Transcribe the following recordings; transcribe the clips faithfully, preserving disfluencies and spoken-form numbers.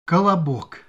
Колобок.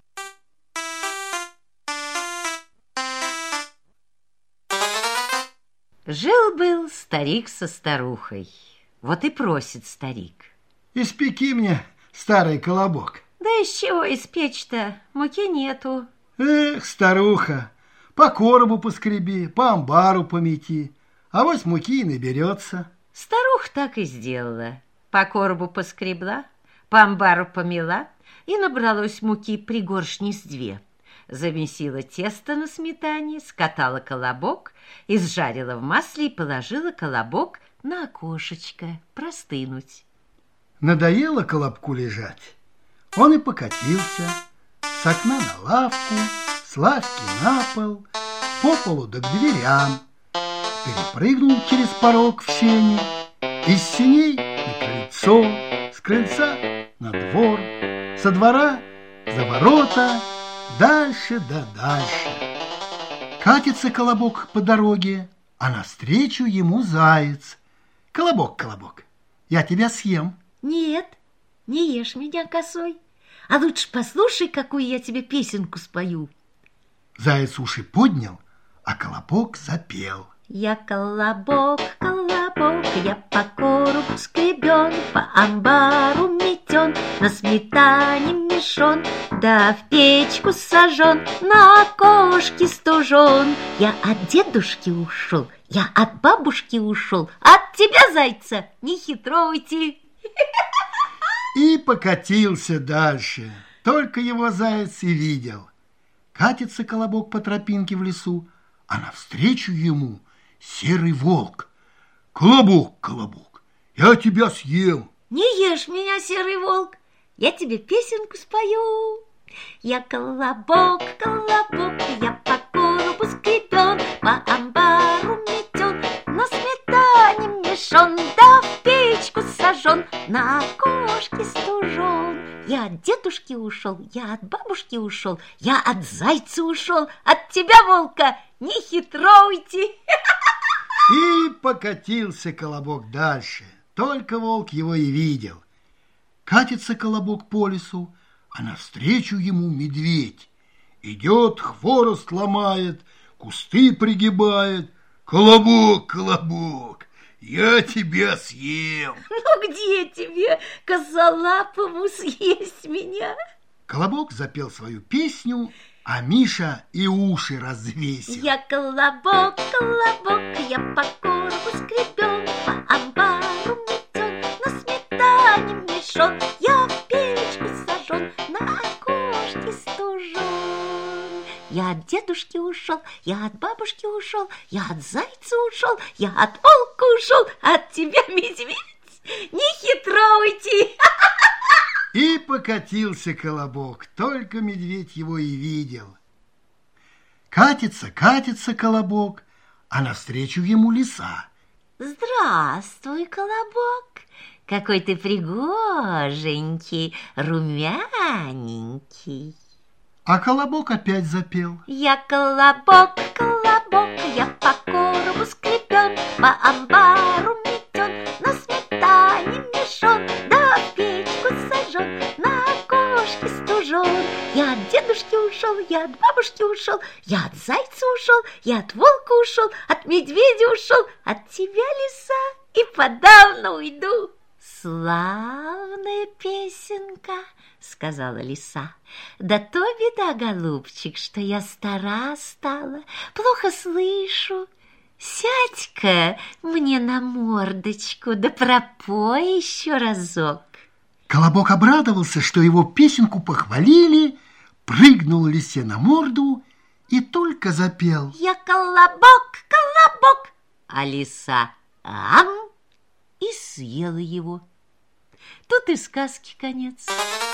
Жил-был старик со старухой. Вот и просит старик: испеки мне, старый колобок. да из чего испечь-то? Муки нету. Эх, старуха, по коробу поскреби, по амбару помети, авось муки и наберется. Старуха так и сделала. По коробу поскребла, по амбару помела, и набралось муки пригоршни с две. Замесила тесто на сметане, скатала колобок, изжарила в масле и положила колобок на окошечко простынуть. Надоело колобку лежать. Он и покатился с окна на лавку, с лавки на пол, по полу да к дверям, перепрыгнул через порог в сени, из сеней на крыльцо, с крыльца на двор, со двора за ворота, дальше да дальше. Катится колобок по дороге, а навстречу ему заяц. Колобок, колобок, я тебя съем. Нет, не ешь меня косой, а лучше послушай, какую я тебе песенку спою. Заяц уши поднял, а колобок запел. Я колобок, колобок, я по коробу скребен, по амбару метен, на сметане мешон, да в печку сожжен, на окошке стужен. Я от дедушки ушел, я от бабушки ушел, от тебя, зайца, не хитруйте. И покатился дальше, только его заяц и видел. Катится колобок по тропинке в лесу, а навстречу ему серый волк. Колобок, колобок, я тебя съем. Не ешь меня, серый волк, я тебе песенку спою. Я колобок, колобок, я по коробу скребен, по амбару метен, на сметане мешон, да в печку сожжен, на окошке стужен. Я от дедушки ушел, я от бабушки ушел, я от зайца ушел, от тебя, волка, не хитруйте. И покатился колобок дальше, только волк его и видел. Катится колобок по лесу, а навстречу ему медведь. Идет, хворост ломает, кусты пригибает. Колобок, колобок, я тебя съем. Ну где тебе, косолапому, съесть меня? Колобок запел свою песню, а Миша и уши развесил. Я колобок, колобок, я по коробу скребен, по амбару метен, на сметане мешон, я в печку сожжен, на окошке стужен. Я от дедушки ушел, я от бабушки ушел, я от зайца ушел, я от волка ушел, от тебя, медведь, не хитруйте. И покатился колобок, только медведь его и видел. Катится, катится колобок, а навстречу ему лиса. Здравствуй, колобок, какой ты пригоженький, румяненький. А колобок опять запел. Я колобок, колобок, я по коробу скребен, по амбару метен, на сметане мешон, да в печку сожжен, на окошке стужен. Я от дедушки ушел, я от бабушки ушел, я от зайца ушел, я от волка ушел, от медведя ушел, от тебя, лиса, и подавно уйду. Славная песенка, сказала лиса. Да то беда, голубчик, что я стара стала, плохо слышу. Сядь-ка мне на мордочку, да пропой еще разок. Колобок обрадовался, что его песенку похвалили, прыгнул лисе на морду и только запел. Я колобок, колобок, а лиса ам и съела его. Тут и сказки конец.